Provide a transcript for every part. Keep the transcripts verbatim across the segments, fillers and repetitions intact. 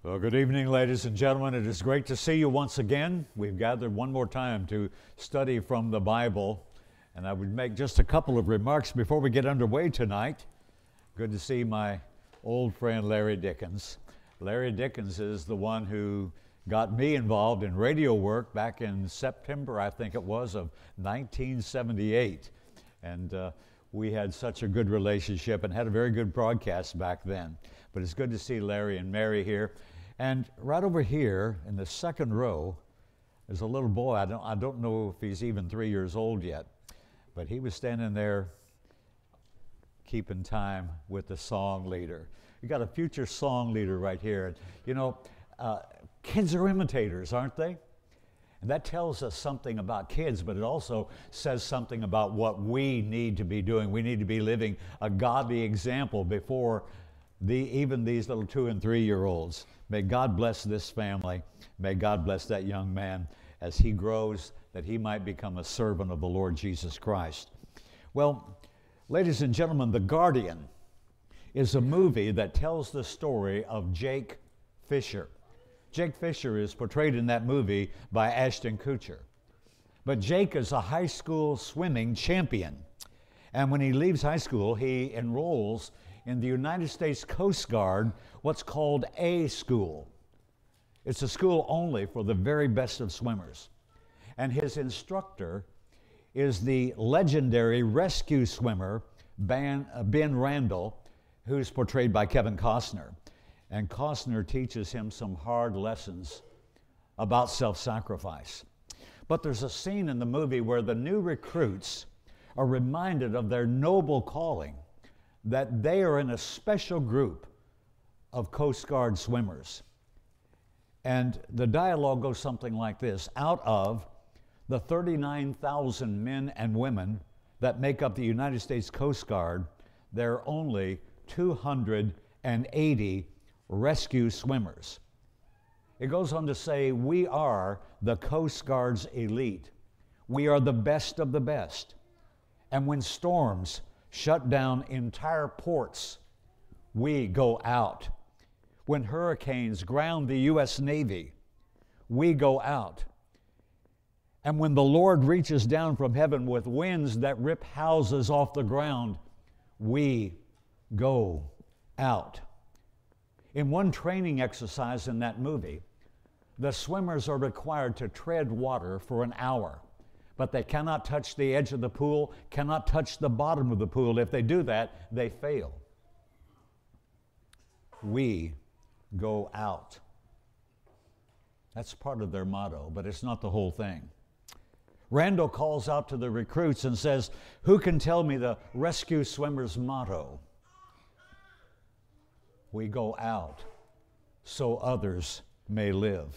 Well, good evening, ladies and gentlemen. It is great to see you once again. We've gathered one more time to study from the Bible, and I would make just a couple of remarks before we get underway tonight. Good to see my old friend Larry Dickens. Larry Dickens is the one who got me involved in radio work back in September, I think it was, of nineteen seventy-eight. And uh, we had such a good relationship and had a very good broadcast back then. But it's good to see Larry and Mary here. And right over here in the second row is a little boy. I don't, I don't know if he's even three years old yet, but he was standing there keeping time with the song leader. You got a future song leader right here. You know, uh, kids are imitators, aren't they? And that tells us something about kids, but it also says something about what we need to be doing. We need to be living a godly example before the, even these little two and three year olds. May God bless this family. May God bless that young man as he grows, that he might become a servant of the Lord Jesus Christ. Well, ladies and gentlemen, The Guardian is a movie that tells the story of Jake Fisher. Jake Fisher is portrayed in that movie by Ashton Kutcher. But Jake is a high school swimming champion. And when he leaves high school, he enrolls in the United States Coast Guard, what's called A School. It's a school only for the very best of swimmers. And his instructor is the legendary rescue swimmer, Ben, uh, Ben Randall, who's portrayed by Kevin Costner. And Costner teaches him some hard lessons about self-sacrifice. But there's a scene in the movie where the new recruits are reminded of their noble calling, that they are in a special group of Coast Guard swimmers. And the dialogue goes something like this: out of the thirty-nine thousand men and women that make up the United States Coast Guard, there are only two hundred eighty rescue swimmers. It goes on to say, we are the Coast Guard's elite. We are the best of the best. And when storms shut down entire ports, we go out. When hurricanes ground the U S Navy, we go out. And when the Lord reaches down from heaven with winds that rip houses off the ground, we go out. In one training exercise in that movie, the swimmers are required to tread water for an hour, but they cannot touch the edge of the pool, cannot touch the bottom of the pool. If they do that, they fail. We go out. That's part of their motto, but it's not the whole thing. Randall calls out to the recruits and says, who can tell me the rescue swimmer's motto? We go out so others may live.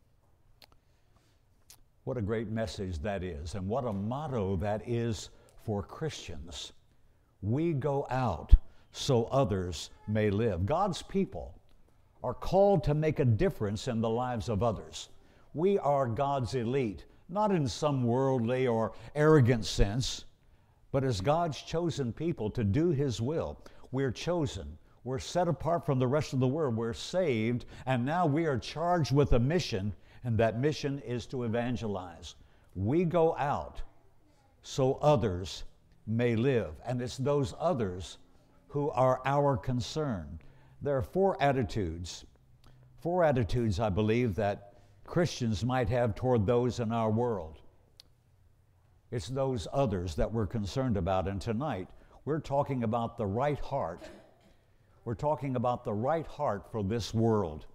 What a great message that is, and what a motto that is for Christians. We go out so others may live. God's people are called to make a difference in the lives of others. We are God's elite, not in some worldly or arrogant sense, but as God's chosen people to do His will. We're chosen. We're set apart from the rest of the world. We're saved, and now we are charged with a mission, and that mission is to evangelize. We go out so others may live, and it's those others who are our concern. There are four attitudes, four attitudes, I believe, that Christians might have toward those in our world. It's those others that we're concerned about, and tonight we're talking about the right heart. We're talking about the right heart for this world.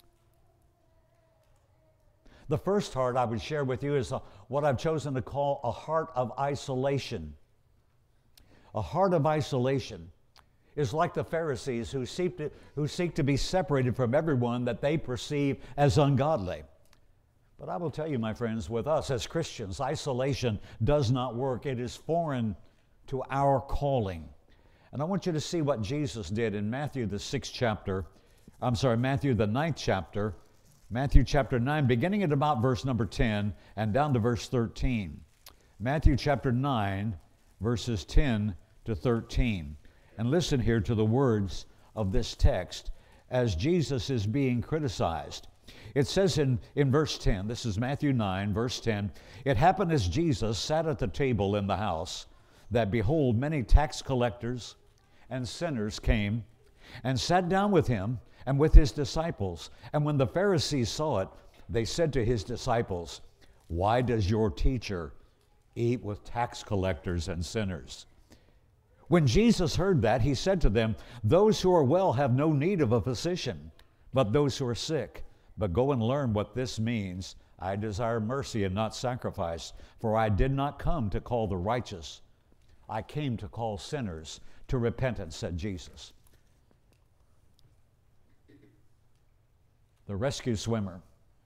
The first heart I would share with you is a, what I've chosen to call a heart of isolation. A heart of isolation is like the Pharisees who seek to, who seek to be separated from everyone that they perceive as ungodly. But I will tell you, my friends, with us as Christians, isolation does not work. It is foreign to our calling. And I want you to see what Jesus did in Matthew, the sixth chapter. I'm sorry, Matthew, the ninth chapter. Matthew chapter nine, beginning at about verse number ten and down to verse thirteen. Matthew chapter nine, verses ten to thirteen. And listen here to the words of this text as Jesus is being criticized. It says in, in verse ten, this is Matthew nine, verse ten, "It happened as Jesus sat at the table in the house, that behold, many tax collectors and sinners came and sat down with him and with his disciples. And when the Pharisees saw it, they said to his disciples, 'Why does your teacher eat with tax collectors and sinners?' When Jesus heard that, he said to them, 'Those who are well have no need of a physician, but those who are sick. But go and learn what this means. I desire mercy and not sacrifice, for I did not come to call the righteous. I came to call sinners to repentance,' said Jesus." The rescue swimmer.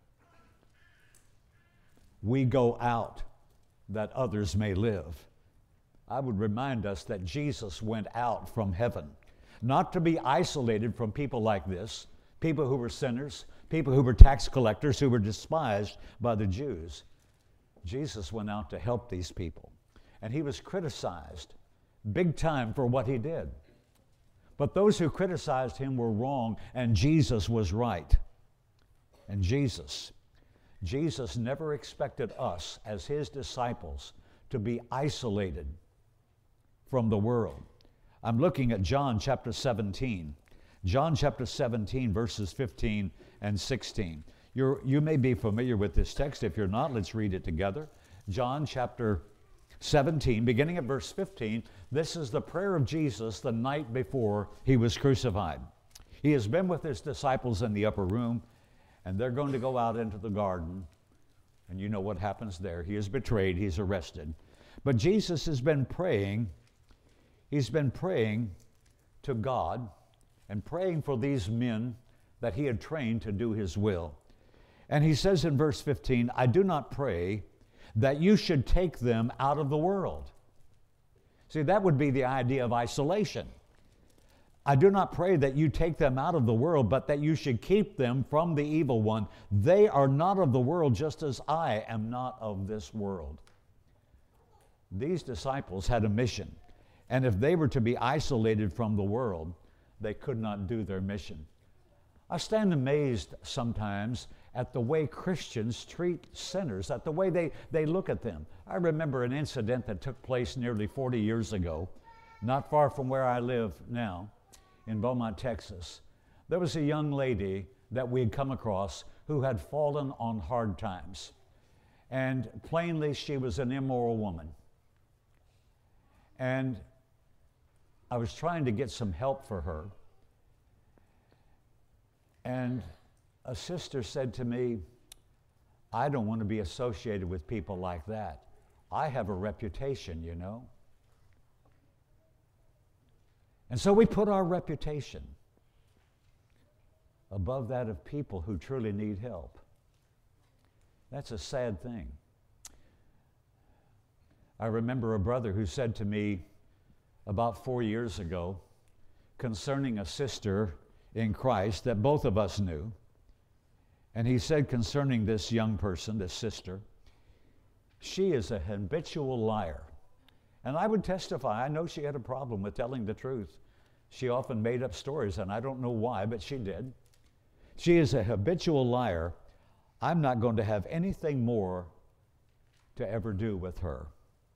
We go out that others may live. I would remind us that Jesus went out from heaven, not to be isolated from people like this, people who were sinners, people who were tax collectors, who were despised by the Jews. Jesus went out to help these people, and he was criticized big time for what he did. But those who criticized him were wrong, and Jesus was right. And Jesus, Jesus never expected us as his disciples to be isolated from the world. I'm looking at John chapter seventeen. John chapter seventeen, verses fifteen and sixteen. You're, you may be familiar with this text. If you're not, let's read it together. John chapter seventeen, beginning at verse fifteen. This is the prayer of Jesus the night before he was crucified. He has been with his disciples in the upper room, and they're going to go out into the garden. And you know what happens there. He is betrayed. He's arrested. But Jesus has been praying. He's been praying to God and praying for these men that he had trained to do his will. And he says in verse fifteen, "I do not pray that you should take them out of the world." See, that would be the idea of isolation. "I do not pray that you take them out of the world, but that you should keep them from the evil one. They are not of the world, just as I am not of this world." These disciples had a mission, and if they were to be isolated from the world, they could not do their mission. I stand amazed sometimes at the way Christians treat sinners, at the way they, they look at them. I remember an incident that took place nearly forty years ago, not far from where I live now, in Beaumont, Texas. There was a young lady that we had come across who had fallen on hard times. And plainly, she was an immoral woman. And I was trying to get some help for her. And a sister said to me, "I don't want to be associated with people like that. I have a reputation, you know." And so we put our reputation above that of people who truly need help. That's a sad thing. I remember a brother who said to me about four years ago concerning a sister in Christ that both of us knew. And he said concerning this young person, this sister, "She is a habitual liar." And I would testify, I know she had a problem with telling the truth. She often made up stories, and I don't know why, but she did. "She is a habitual liar. I'm not going to have anything more to ever do with her."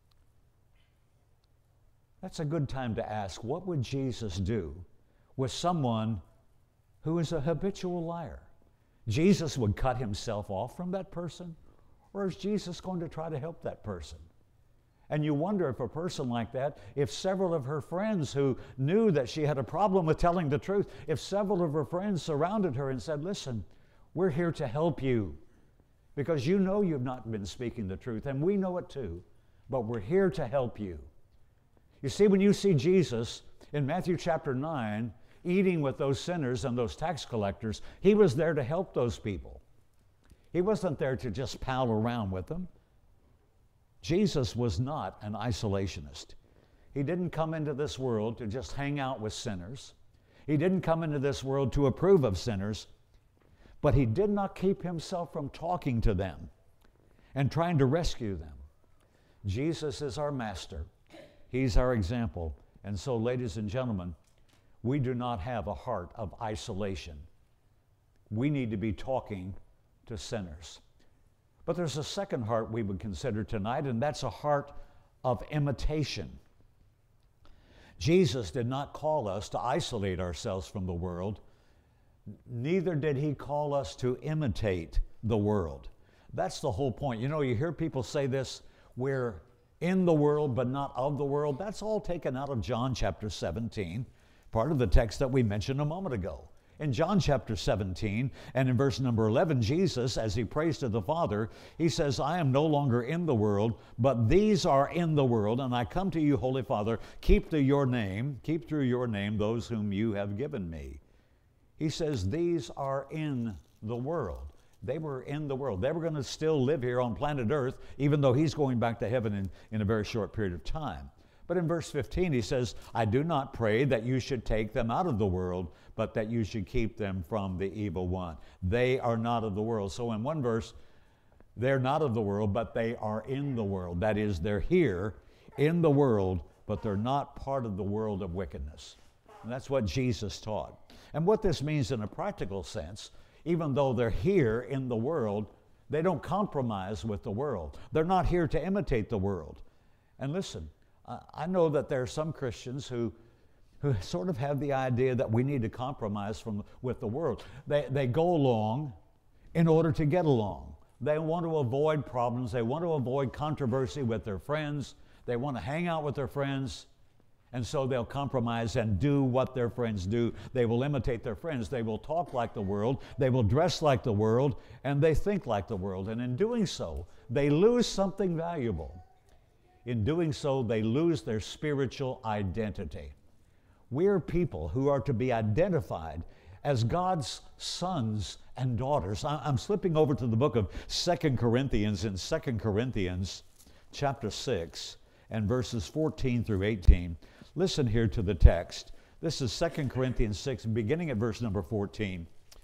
That's a good time to ask, what would Jesus do with someone who is a habitual liar? Jesus would cut himself off from that person, or is Jesus going to try to help that person? And you wonder if a person like that, if several of her friends who knew that she had a problem with telling the truth, if several of her friends surrounded her and said, "Listen, we're here to help you because you know you've not been speaking the truth, and we know it too, but we're here to help you." You see, when you see Jesus in Matthew chapter nine eating with those sinners and those tax collectors, he was there to help those people. He wasn't there to just pal around with them. Jesus was not an isolationist. He didn't come into this world to just hang out with sinners. He didn't come into this world to approve of sinners, but he did not keep himself from talking to them and trying to rescue them. Jesus is our master. He's our example. And so, ladies and gentlemen, we do not have a heart of isolation. we need to be talking to sinners. But there's a second heart we would consider tonight, and that's a heart of imitation. Jesus did not call us to isolate ourselves from the world. Neither did he call us to imitate the world. That's the whole point. You know, you hear people say this, we're in the world but not of the world. That's all taken out of John chapter seventeen, part of the text that we mentioned a moment ago. In John chapter seventeen and in verse number eleven, Jesus, as he prays to the Father, he says, I am no longer in the world, but these are in the world, and I come to you, Holy Father, keep to your name, keep through your name those whom you have given me. He says, these are in the world. They were in the world. They were going to still live here on planet Earth, even though he's going back to heaven in, in a very short period of time. But in verse fifteen, he says, I do not pray that you should take them out of the world, but that you should keep them from the evil one. They are not of the world. So in one verse, they're not of the world, but they are in the world. That is, they're here in the world, but they're not part of the world of wickedness. And that's what Jesus taught. And what this means in a practical sense, even though they're here in the world, they don't compromise with the world. They're not here to imitate the world. And listen, I know that there are some Christians who, who sort of have the idea that we need to compromise from, with the world. They, they go along in order to get along. They want to avoid problems. They want to avoid controversy with their friends. They want to hang out with their friends. And so they'll compromise and do what their friends do. They will imitate their friends. They will talk like the world. They will dress like the world. And they think like the world. And in doing so, they lose something valuable. In doing so, they lose their spiritual identity. We're people who are to be identified as God's sons and daughters. I'm slipping over to the book of Second Corinthians in Second Corinthians chapter six and verses fourteen through eighteen. Listen here to the text. This is Second Corinthians six, beginning at verse number fourteen.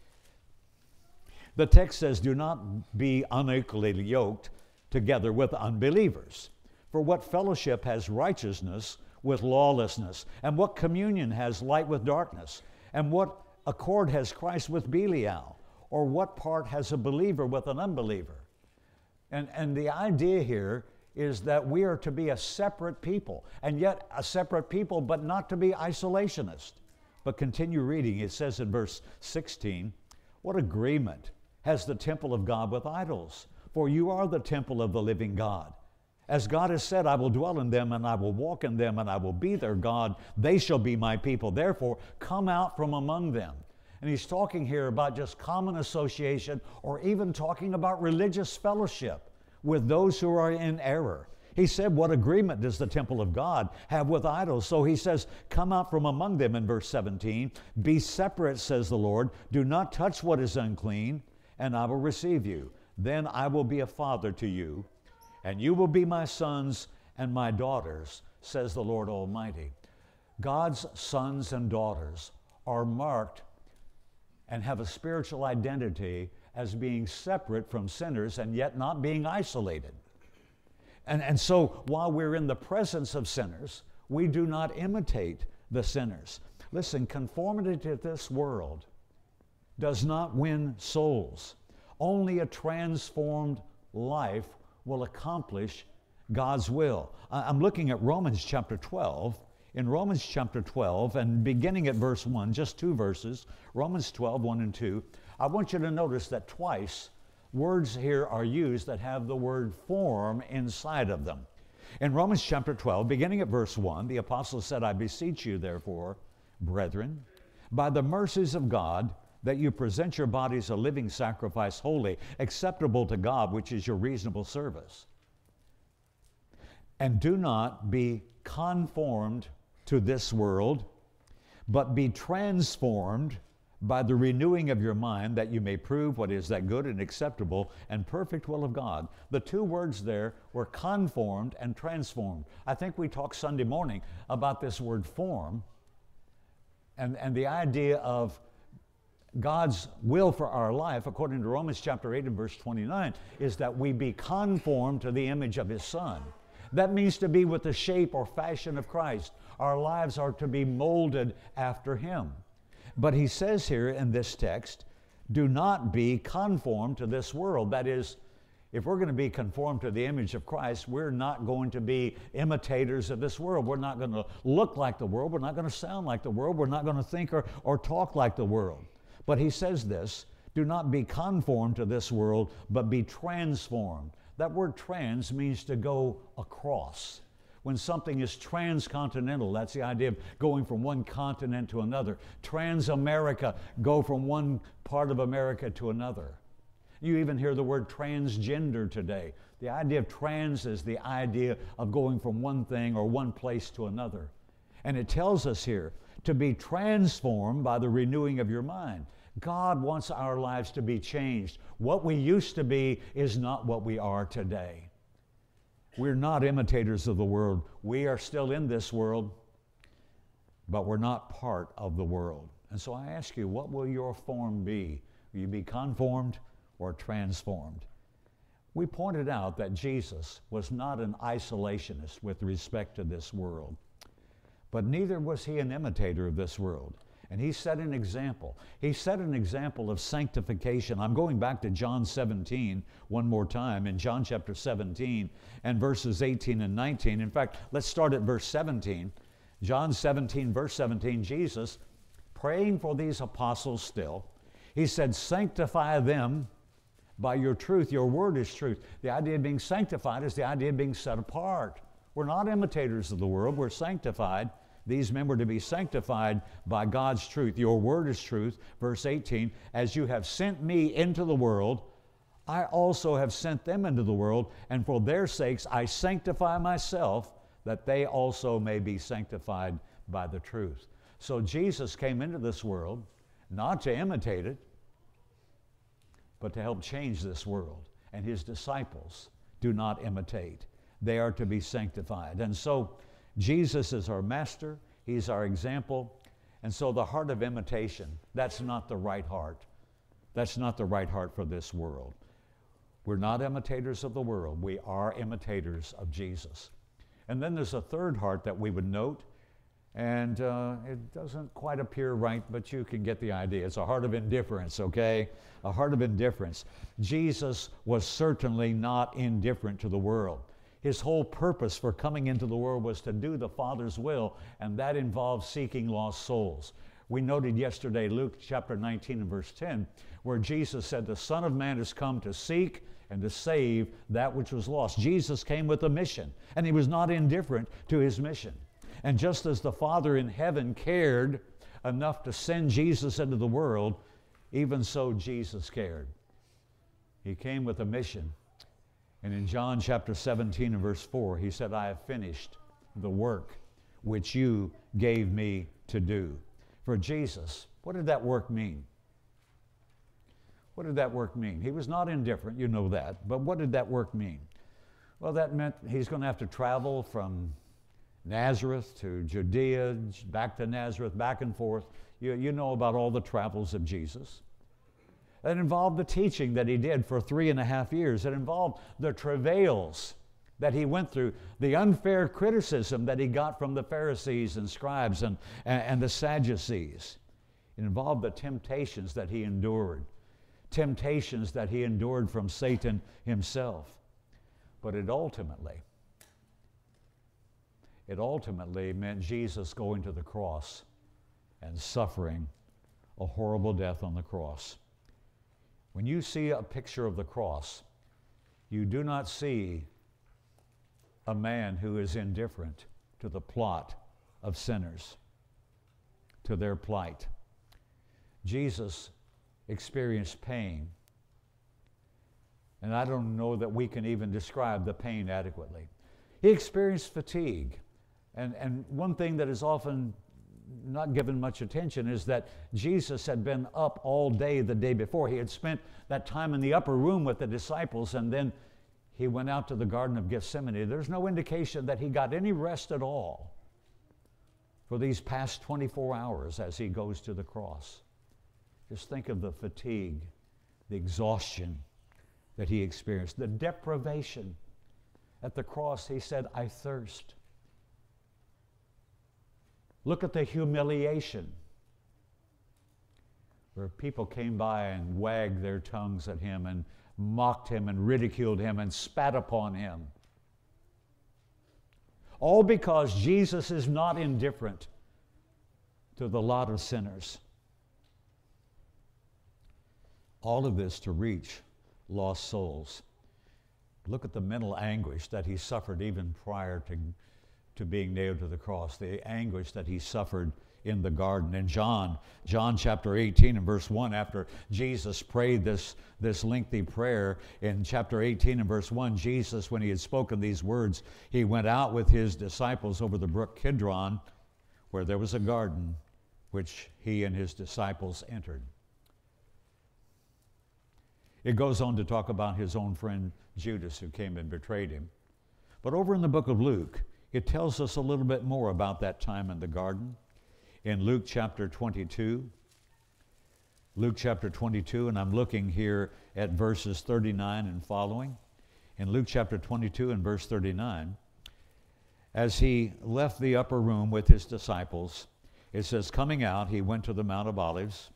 The text says, do not be unequally yoked together with unbelievers. For what fellowship has righteousness with lawlessness? And what communion has light with darkness? And what accord has Christ with Belial? Or what part has a believer with an unbeliever? And, and the idea here is that we are to be a separate people, and yet a separate people, but not to be isolationist. But continue reading. It says in verse sixteen, what agreement has the temple of God with idols? For you are the temple of the living God. As God has said, I will dwell in them, and I will walk in them, and I will be their God. They shall be my people. Therefore, come out from among them. And he's talking here about just common association, or even talking about religious fellowship with those who are in error. He said, what agreement does the temple of God have with idols? So he says, come out from among them in verse seventeen. Be separate, says the Lord. Do not touch what is unclean, and I will receive you. Then I will be a father to you, and you will be my sons and my daughters, says the Lord Almighty. God's sons and daughters are marked and have a spiritual identity as being separate from sinners and yet not being isolated. And, and so while we're in the presence of sinners, we do not imitate the sinners. Listen, conformity to this world does not win souls. Only a transformed life will accomplish God's will. I'm looking at Romans chapter twelve. In Romans chapter twelve, and beginning at verse one, just two verses, Romans twelve, one and two, I want you to notice that twice words here are used that have the word form inside of them. In Romans chapter twelve, beginning at verse one, the apostle said, I beseech you, therefore, brethren, by the mercies of God, that you present your bodies a living sacrifice, holy, acceptable to God, which is your reasonable service. And do not be conformed to this world, but be transformed by the renewing of your mind, that you may prove what is that good and acceptable and perfect will of God. The two words there were conformed and transformed. I think we talked Sunday morning about this word form and, and the idea of God's will for our life, according to Romans chapter eight and verse twenty-nine, is that we be conformed to the image of His Son. That means to be with the shape or fashion of Christ. Our lives are to be molded after Him. But he says here in this text, Do not be conformed to this world. That is, if we're going to be conformed to the image of Christ, we're not going to be imitators of this world. We're not going to look like the world. We're not going to sound like the world. We're not going to think or, or talk like the world. But he says this, do not be conformed to this world, but be transformed. That word trans means to go across. When something is transcontinental, that's the idea of going from one continent to another. Trans-America, go from one part of America to another. You even hear the word transgender today. The idea of trans is the idea of going from one thing or one place to another. And it tells us here to be transformed by the renewing of your mind. God wants our lives to be changed. What we used to be is not what we are today. We're not imitators of the world. We are still in this world, but we're not part of the world. And so I ask you, what will your form be? Will you be conformed or transformed? We pointed out that Jesus was not an isolationist with respect to this world, but neither was he an imitator of this world. And he set an example. He set an example of sanctification. I'm going back to John seventeen one more time, in John chapter seventeen and verses eighteen and nineteen. In fact, let's start at verse seventeen. John seventeen, verse seventeen, Jesus, praying for these apostles still, he said, sanctify them by your truth. Your word is truth. The idea of being sanctified is the idea of being set apart. We're not imitators of the world. We're sanctified. These men were to be sanctified by God's truth. Your word is truth. Verse eighteen, as you have sent me into the world, I also have sent them into the world, and for their sakes I sanctify myself, that they also may be sanctified by the truth. So Jesus came into this world not to imitate it, but to help change this world. And his disciples do not imitate. They are to be sanctified. And so Jesus is our master. He's our example. And so the heart of imitation, that's not the right heart. That's not the right heart for this world. We're not imitators of the world. We are imitators of Jesus. And then there's a third heart that we would note, and uh, it doesn't quite appear right, but you can get the idea. It's a heart of indifference, okay? A heart of indifference. Jesus was certainly not indifferent to the world. His whole purpose for coming into the world was to do the Father's will, and that involves seeking lost souls. We noted yesterday Luke chapter nineteen and verse ten, where Jesus said, the Son of Man has come to seek and to save that which was lost. Jesus came with a mission, and he was not indifferent to his mission. And just as the Father in heaven cared enough to send Jesus into the world, even so Jesus cared. He came with a mission. And in John chapter seventeen and verse four, he said, I have finished the work which you gave me to do. For Jesus, what did that work mean? What did that work mean? He was not indifferent, you know that, but what did that work mean? Well, that meant he's going to have to travel from Nazareth to Judea, back to Nazareth, back and forth. You, you know about all the travels of Jesus. It involved the teaching that he did for three and a half years. It involved the travails that he went through, the unfair criticism that he got from the Pharisees and scribes and, and, and the Sadducees. It involved the temptations that he endured, temptations that he endured from Satan himself. But it ultimately, it ultimately meant Jesus going to the cross and suffering a horrible death on the cross. When you see a picture of the cross, you do not see a man who is indifferent to the plot of sinners, to their plight. Jesus experienced pain, and I don't know that we can even describe the pain adequately. He experienced fatigue, and, and one thing that is often not given much attention is that Jesus had been up all day the day before. He had spent that time in the upper room with the disciples, and then he went out to the Garden of Gethsemane. There's no indication that he got any rest at all for these past twenty-four hours as he goes to the cross. Just think of the fatigue, the exhaustion that he experienced, the deprivation. At the cross, he said, I thirst. Look at the humiliation. where people came by and wagged their tongues at him and mocked him and ridiculed him and spat upon him. All because Jesus is not indifferent to the lot of sinners. All of this to reach lost souls. Look at the mental anguish that he suffered even prior to, to being nailed to the cross, the anguish that he suffered in the garden. In John, John chapter eighteen and verse one, after Jesus prayed this, this lengthy prayer, in chapter eighteen and verse one, Jesus, when he had spoken these words, he went out with his disciples over the brook Kidron, where there was a garden, which he and his disciples entered. It goes on to talk about his own friend Judas, who came and betrayed him. But over in the book of Luke, it tells us a little bit more about that time in the garden. In Luke chapter twenty-two, Luke chapter twenty-two, and I'm looking here at verses thirty-nine and following. In Luke chapter twenty-two and verse thirty-nine, as he left the upper room with his disciples, it says, coming out, he went to the Mount of Olives,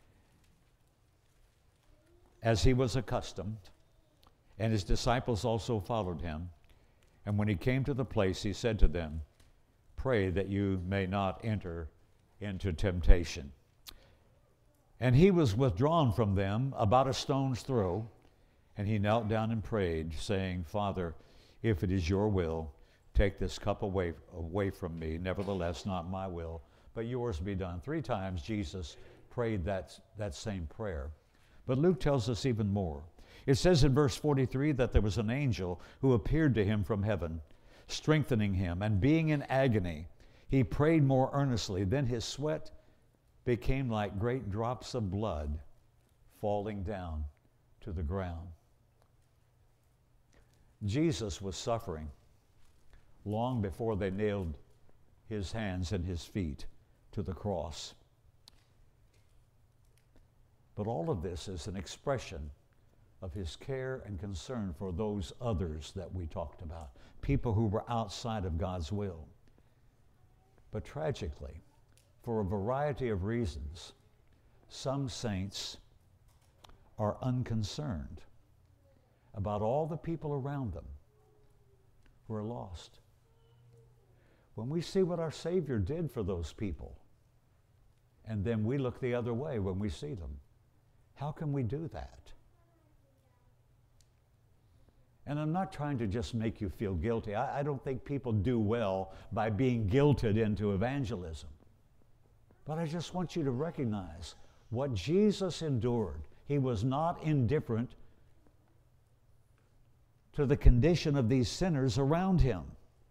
as he was accustomed, and his disciples also followed him. And when he came to the place, he said to them, pray that you may not enter into temptation. And he was withdrawn from them about a stone's throw, and he knelt down and prayed, saying, Father, if it is your will, take this cup away, away from me. Nevertheless, not my will, but yours be done. Three times Jesus prayed that, that same prayer. But Luke tells us even more. It says in verse forty-three that there was an angel who appeared to him from heaven, strengthening him, and being in agony, he prayed more earnestly. Then his sweat became like great drops of blood falling down to the ground. Jesus was suffering long before they nailed his hands and his feet to the cross. But all of this is an expression of his care and concern for those others that we talked about, people who were outside of God's will. But tragically, for a variety of reasons, some saints are unconcerned about all the people around them who are lost. When we see what our Savior did for those people, and then we look the other way when we see them, how can we do that? And I'm not trying to just make you feel guilty. I, I don't think people do well by being guilted into evangelism. But I just want you to recognize what Jesus endured. He was not indifferent to the condition of these sinners around him.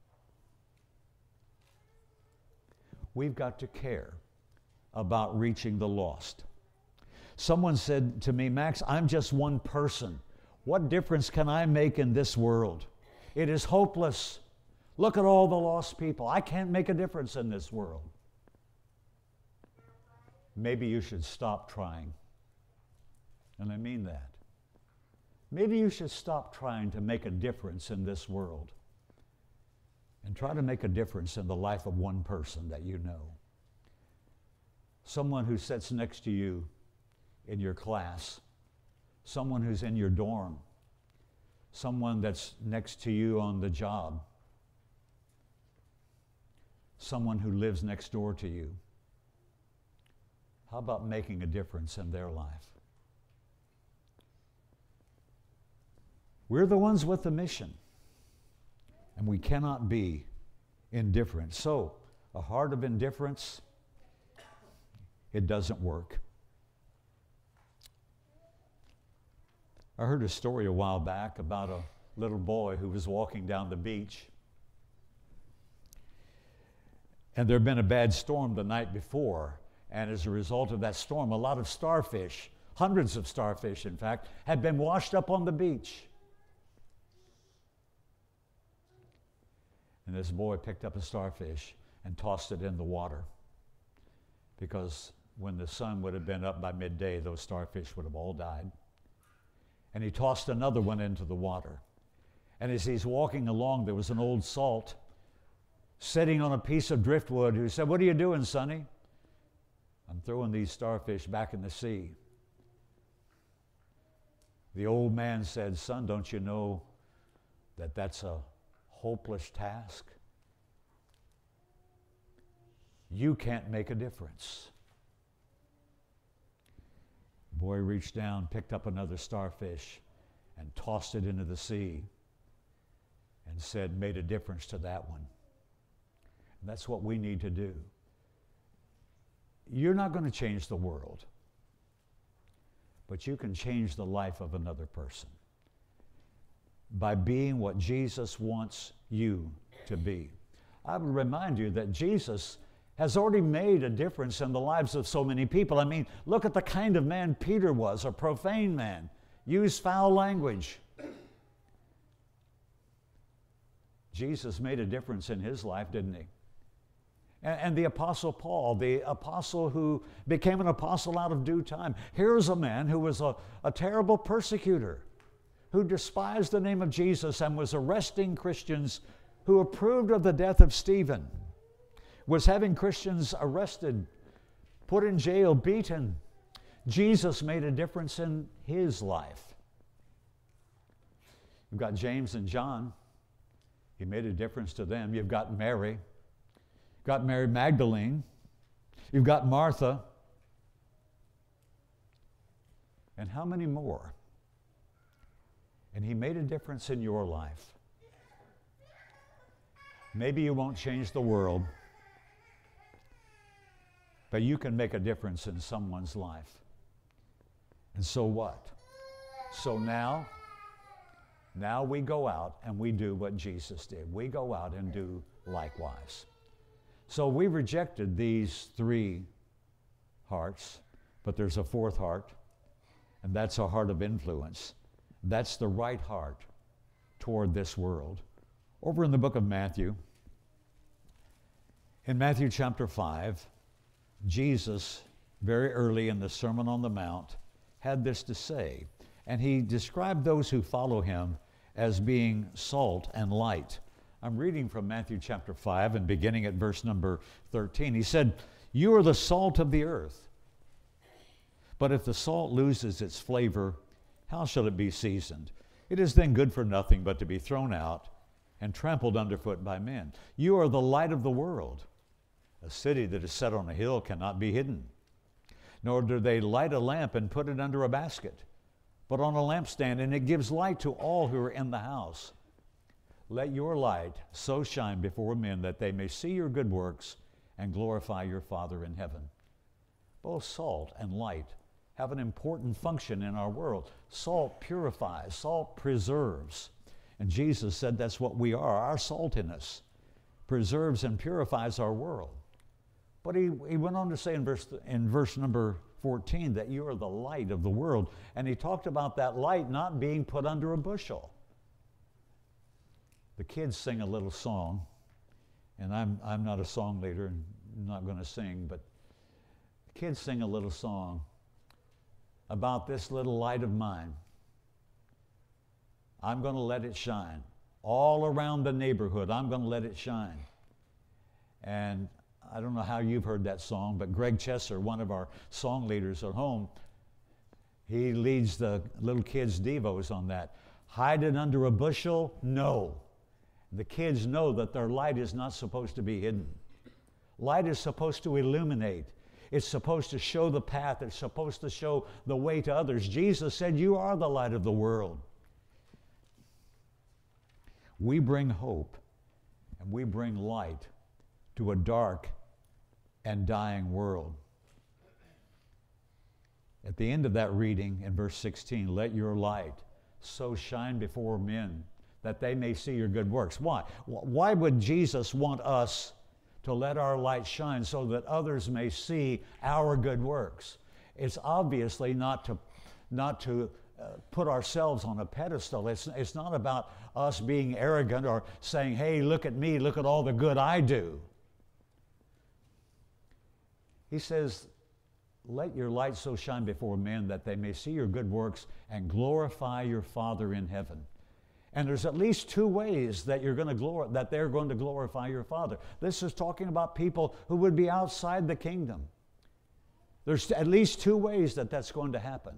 We've got to care about reaching the lost. Someone said to me, Max, I'm just one person. What difference can I make in this world? It is hopeless. Look at all the lost people. I can't make a difference in this world. Maybe you should stop trying. And I mean that. Maybe you should stop trying to make a difference in this world and try to make a difference in the life of one person that you know. Someone who sits next to you in your class, someone who's in your dorm, someone that's next to you on the job, someone who lives next door to you. How about making a difference in their life? We're the ones with the mission, and we cannot be indifferent. So, a heart of indifference, it doesn't work. I heard a story a while back about a little boy who was walking down the beach. And there had been a bad storm the night before. And as a result of that storm, a lot of starfish, hundreds of starfish in fact, had been washed up on the beach. And this boy picked up a starfish and tossed it in the water. Because when the sun would have been up by midday, those starfish would have all died. And he tossed another one into the water. And as he's walking along, there was an old salt sitting on a piece of driftwood who said, "What are you doing, Sonny?" I'm throwing these starfish back in the sea. The old man said, son, don't you know that that's a hopeless task? You can't make a difference. The boy reached down, picked up another starfish, and tossed it into the sea and said, made a difference to that one. And that's what we need to do. You're not going to change the world, but you can change the life of another person by being what Jesus wants you to be. I would remind you that Jesus has already made a difference in the lives of so many people. I mean, look at the kind of man Peter was, a profane man, used foul language. Jesus made a difference in his life, didn't he? And, and the Apostle Paul, the apostle who became an apostle out of due time. Here's a man who was a, a terrible persecutor, who despised the name of Jesus and was arresting Christians, who approved of the death of Stephen, was having Christians arrested, put in jail, beaten. Jesus made a difference in his life. You've got James and John. He made a difference to them. You've got Mary. You've got Mary Magdalene. You've got Martha. And how many more? And he made a difference in your life. Maybe you won't change the world, but you can make a difference in someone's life. And so what? So now, now we go out and we do what Jesus did. We go out and do likewise. So we rejected these three hearts, but there's a fourth heart, and that's a heart of influence. That's the right heart toward this world. Over in the book of Matthew, in Matthew chapter five, Jesus, very early in the Sermon on the Mount, had this to say, and he described those who follow him as being salt and light. I'm reading from Matthew chapter five and beginning at verse number thirteen. He said, "You are the salt of the earth. But if the salt loses its flavor, how shall it be seasoned? It is then good for nothing but to be thrown out and trampled underfoot by men. You are the light of the world. A city that is set on a hill cannot be hidden. Nor do they light a lamp and put it under a basket, but on a lampstand, and it gives light to all who are in the house. Let your light so shine before men that they may see your good works and glorify your Father in heaven." Both salt and light have an important function in our world. Salt purifies, salt preserves. And Jesus said that's what we are. Our saltiness preserves and purifies our world. But he, he went on to say in verse, in verse number fourteen that you are the light of the world. And he talked about that light not being put under a bushel. The kids sing a little song, and I'm, I'm not a song leader and I'm not going to sing, but the kids sing a little song about this little light of mine. I'm going to let it shine. All around the neighborhood, I'm going to let it shine. And I don't know how you've heard that song, but Greg Chesser, one of our song leaders at home, he leads the little kids' devos on that. Hide it under a bushel? No. The kids know that their light is not supposed to be hidden. Light is supposed to illuminate. It's supposed to show the path. It's supposed to show the way to others. Jesus said, "You are the light of the world." We bring hope and we bring light to a dark and dying world. At the end of that reading in verse sixteen, "Let your light so shine before men that they may see your good works." Why? Why would Jesus want us to let our light shine so that others may see our good works? It's obviously not to, not to uh, put ourselves on a pedestal. It's, it's not about us being arrogant or saying, "Hey, look at me, look at all the good I do." He says, "Let your light so shine before men that they may see your good works and glorify your Father in heaven." And there's at least two ways that you're going to glor- that they're going to glorify your Father. This is talking about people who would be outside the kingdom. There's at least two ways that that's going to happen.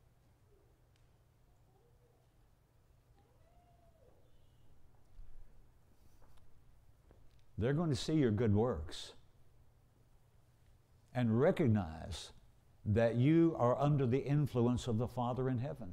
They're going to see your good works and recognize that you are under the influence of the Father in heaven.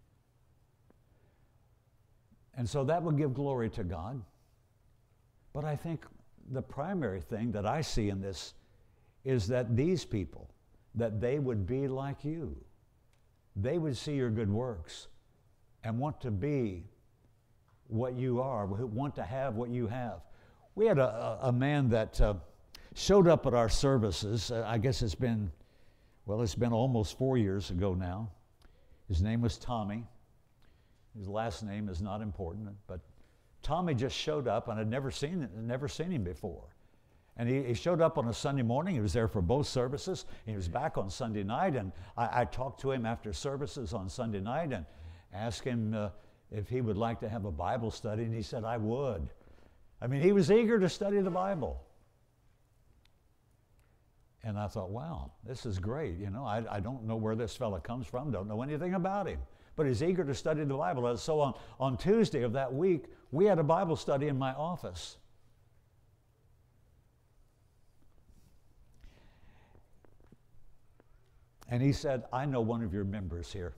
And so that will give glory to God. But I think the primary thing that I see in this is that these people, that they would be like you. They would see your good works and want to be what you are, want to have what you have. We had a, a man that uh, showed up at our services. Uh, I guess it's been, well, it's been almost four years ago now. His name was Tommy. His last name is not important, but Tommy just showed up, and I'd never seen never seen him before. And he, he showed up on a Sunday morning. He was there for both services. He was back on Sunday night, and I, I talked to him after services on Sunday night and asked him uh, if he would like to have a Bible study, and he said, I would. I mean, he was eager to study the Bible. And I thought, wow, this is great. You know, I, I don't know where this fella comes from, don't know anything about him, but he's eager to study the Bible. And so on, on Tuesday of that week, we had a Bible study in my office. And he said, I know one of your members here.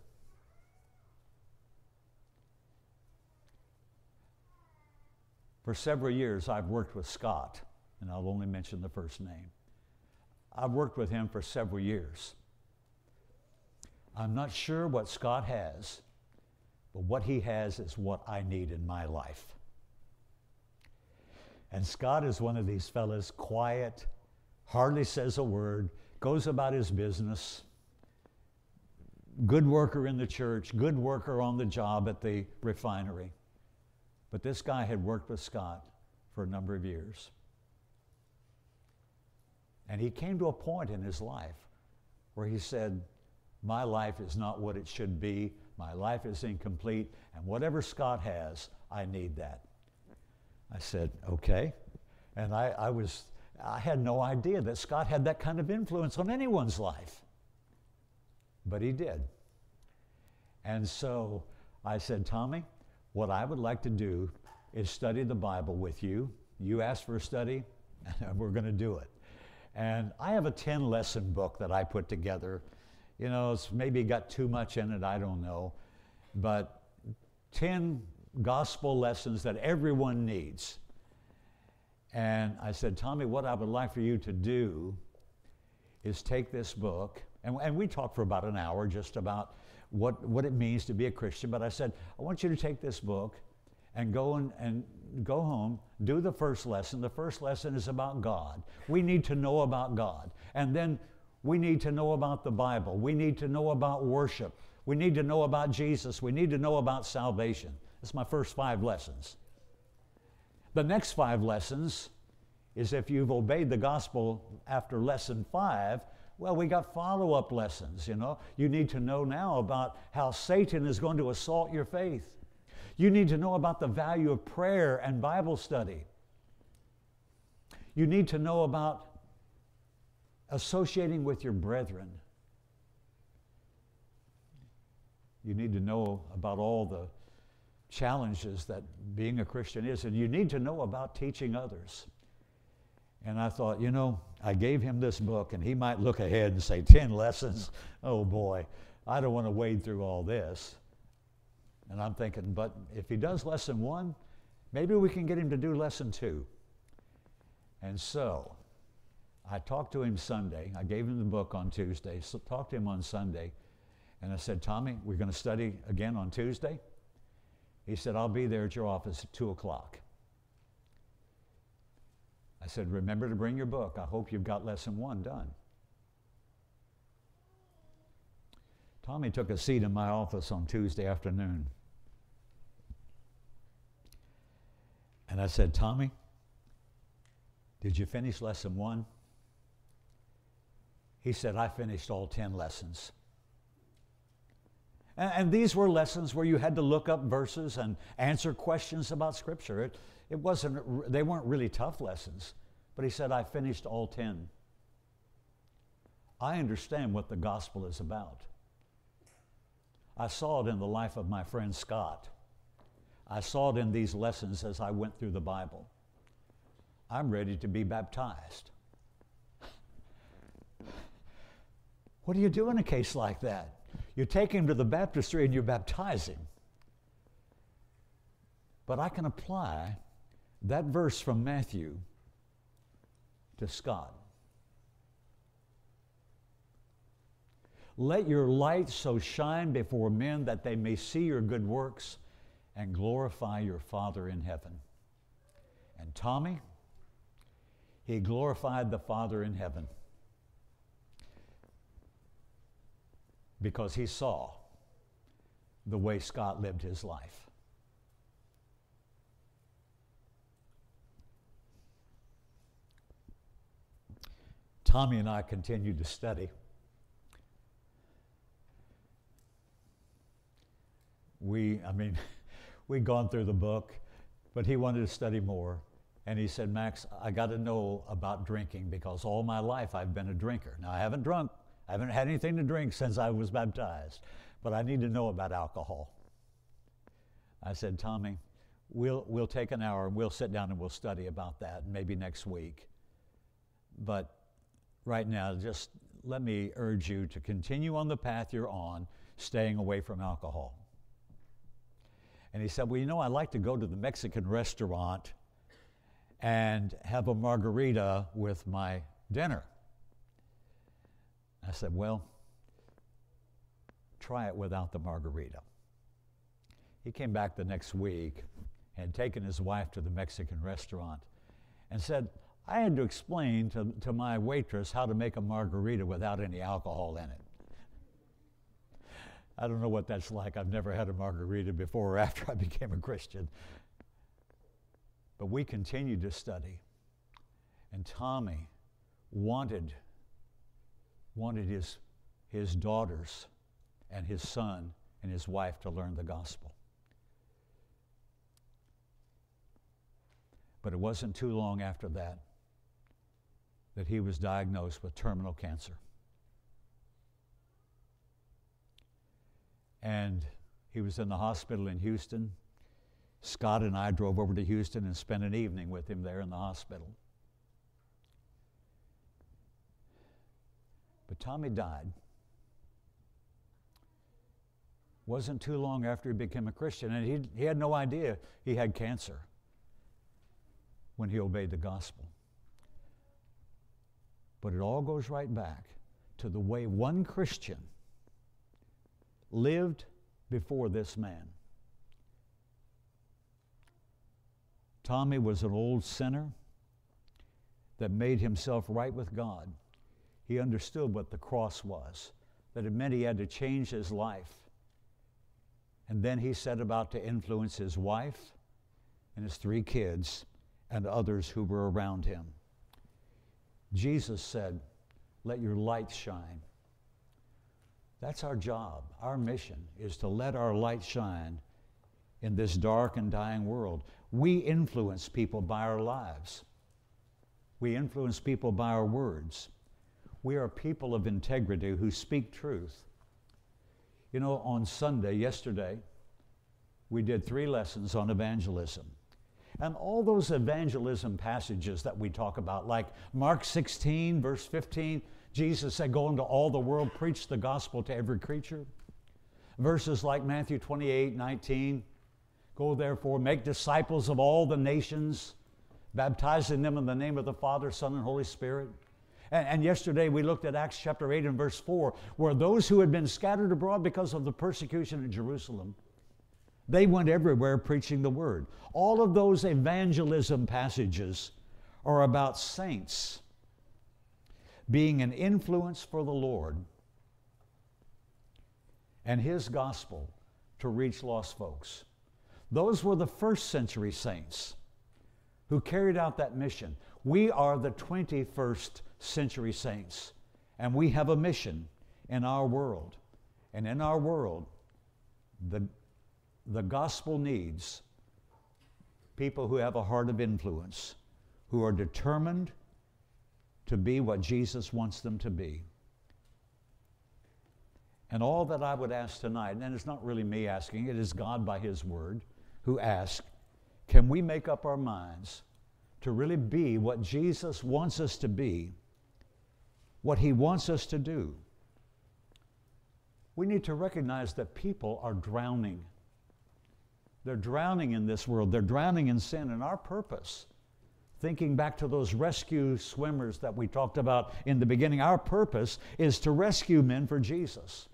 For several years, I've worked with Scott, and I'll only mention the first name. I've worked with him for several years. I'm not sure what Scott has, but what he has is what I need in my life. And Scott is one of these fellas, quiet, hardly says a word, goes about his business, good worker in the church, good worker on the job at the refinery. But this guy had worked with Scott for a number of years. And he came to a point in his life where he said, my life is not what it should be. My life is incomplete. And whatever Scott has, I need that. I said, okay. And I, I was, I had no idea that Scott had that kind of influence on anyone's life. But he did. And so I said, Tommy, what I would like to do is study the Bible with you. You asked for a study, and we're going to do it. And I have a ten lesson book that I put together. You know, it's maybe got too much in it, I don't know. But ten gospel lessons that everyone needs. And I said, Tommy, what I would like for you to do is take this book, and, and we talked for about an hour just about what, what it means to be a Christian. But I said, I want you to take this book and go and, and go home, do the first lesson. The first lesson is about God. We need to know about God. And then we need to know about the Bible. We need to know about worship. We need to know about Jesus. We need to know about salvation. That's my first five lessons. The next five lessons is if you've obeyed the gospel after lesson five, well, we got follow-up lessons, you know. You need to know now about how Satan is going to assault your faith. You need to know about the value of prayer and Bible study. You need to know about associating with your brethren. You need to know about all the challenges that being a Christian is, and you need to know about teaching others. And I thought, you know, I gave him this book, and he might look ahead and say, ten lessons? Oh boy, I don't want to wade through all this. And I'm thinking, but if he does lesson one, maybe we can get him to do lesson two. And so I talked to him Sunday. I gave him the book on Tuesday, so talked to him on Sunday. And I said, Tommy, we're going to study again on Tuesday? He said, I'll be there at your office at two o'clock. I said, remember to bring your book. I hope you've got lesson one done. Tommy took a seat in my office on Tuesday afternoon. And I said, Tommy, did you finish lesson one? He said, I finished all ten lessons. And, and these were lessons where you had to look up verses and answer questions about Scripture. It, it wasn't, they weren't really tough lessons. But he said, I finished all ten. I understand what the gospel is about. I saw it in the life of my friend Scott. I saw it in these lessons as I went through the Bible. I'm ready to be baptized. What do you do in a case like that? You take him to the baptistry and you baptize him. But I can apply that verse from Matthew to Scott. Let your light so shine before men that they may see your good works and glorify your Father in heaven. And Tommy, he glorified the Father in heaven because he saw the way Scott lived his life. Tommy and I continued to study. We, I mean, we'd gone through the book, but he wanted to study more. And he said, Max, I got to know about drinking because all my life I've been a drinker. Now, I haven't drunk. I haven't had anything to drink since I was baptized, but I need to know about alcohol. I said, Tommy, we'll, we'll take an hour and we'll sit down and we'll study about that, maybe next week. But right now, just let me urge you to continue on the path you're on, staying away from alcohol. And he said, well, you know, I like to go to the Mexican restaurant and have a margarita with my dinner. I said, well, try it without the margarita. He came back the next week and had taken his wife to the Mexican restaurant and said, I had to explain to, to my waitress how to make a margarita without any alcohol in it. I don't know what that's like. I've never had a margarita before or after I became a Christian. But we continued to study. And Tommy wanted, wanted his, his daughters and his son and his wife to learn the gospel. But it wasn't too long after that that he was diagnosed with terminal cancer. And he was in the hospital in Houston. Scott and I drove over to Houston and spent an evening with him there in the hospital. But Tommy died. Wasn't too long after he became a Christian, and he, he had no idea he had cancer when he obeyed the gospel. But it all goes right back to the way one Christian lived before this man. Tommy was an old sinner that made himself right with God. He understood what the cross was, that it meant he had to change his life. And then he set about to influence his wife and his three kids and others who were around him. Jesus said, let your light shine. That's our job. Our mission is to let our light shine in this dark and dying world. We influence people by our lives. We influence people by our words. We are people of integrity who speak truth. You know, on Sunday, yesterday, we did three lessons on evangelism. And all those evangelism passages that we talk about, like Mark sixteen, verse fifteen, Jesus said, go into all the world, preach the gospel to every creature. Verses like Matthew twenty-eight, nineteen, go therefore, make disciples of all the nations, baptizing them in the name of the Father, Son, and Holy Spirit. And, and yesterday we looked at Acts chapter eight and verse four, where those who had been scattered abroad because of the persecution in Jerusalem, they went everywhere preaching the word. All of those evangelism passages are about saints being an influence for the Lord and His gospel to reach lost folks. Those were the first century saints who carried out that mission. We are the twenty-first century saints, and we have a mission in our world. And in our world, the, the gospel needs people who have a heart of influence, who are determined to be what Jesus wants them to be. And all that I would ask tonight, and it's not really me asking, it is God by His Word who asks, can we make up our minds to really be what Jesus wants us to be, what He wants us to do? We need to recognize that people are drowning. They're drowning in this world. They're drowning in sin, and our purpose, thinking back to those rescue swimmers that we talked about in the beginning, our purpose is to rescue men for Jesus.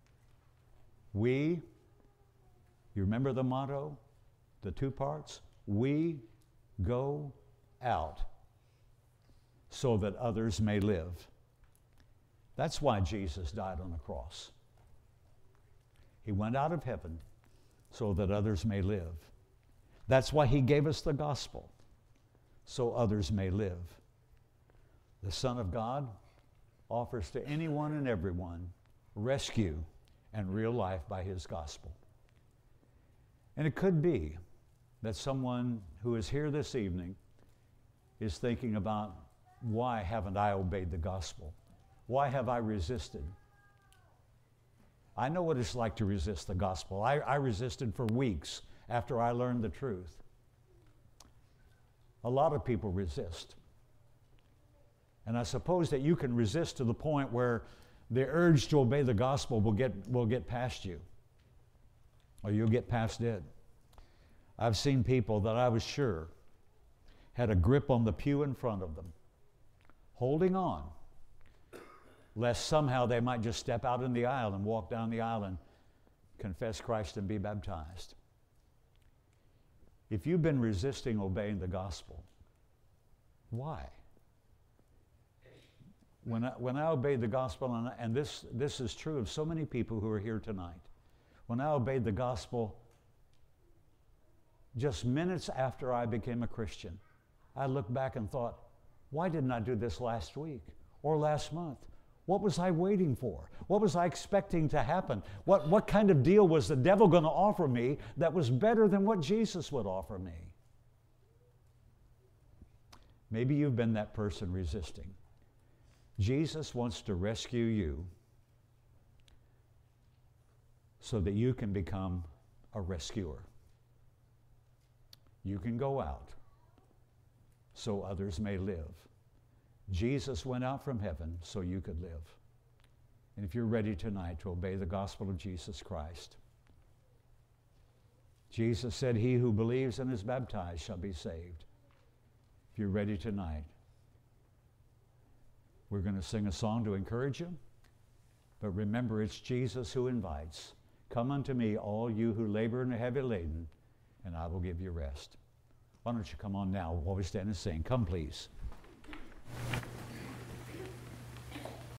We, you remember the motto, the two parts? We go out so that others may live. That's why Jesus died on the cross. He went out of heaven so that others may live. That's why He gave us the gospel, so others may live. The Son of God offers to anyone and everyone rescue and real life by His gospel. And it could be that someone who is here this evening is thinking about, why haven't I obeyed the gospel? Why have I resisted? I know what it's like to resist the gospel. I, I resisted for weeks after I learned the truth. A lot of people resist. And I suppose that you can resist to the point where the urge to obey the gospel will get, will get past you, or you'll get past it. I've seen people that I was sure had a grip on the pew in front of them, holding on, lest somehow they might just step out in the aisle and walk down the aisle and confess Christ and be baptized. If you've been resisting obeying the gospel, why? When I, when I obeyed the gospel, and, and this, this is true of so many people who are here tonight, when I obeyed the gospel, just minutes after I became a Christian, I looked back and thought, why didn't I do this last week or last month? What was I waiting for? What was I expecting to happen? What, what kind of deal was the devil going to offer me that was better than what Jesus would offer me? Maybe you've been that person resisting. Jesus wants to rescue you so that you can become a rescuer. You can go out so others may live. Jesus went out from heaven so you could live. And if you're ready tonight to obey the gospel of Jesus Christ, Jesus said, he who believes and is baptized shall be saved. If you're ready tonight, we're going to sing a song to encourage you. But remember, it's Jesus who invites. Come unto me, all you who labor and are heavy laden, and I will give you rest. Why don't you come on now while we stand and sing? Come, please.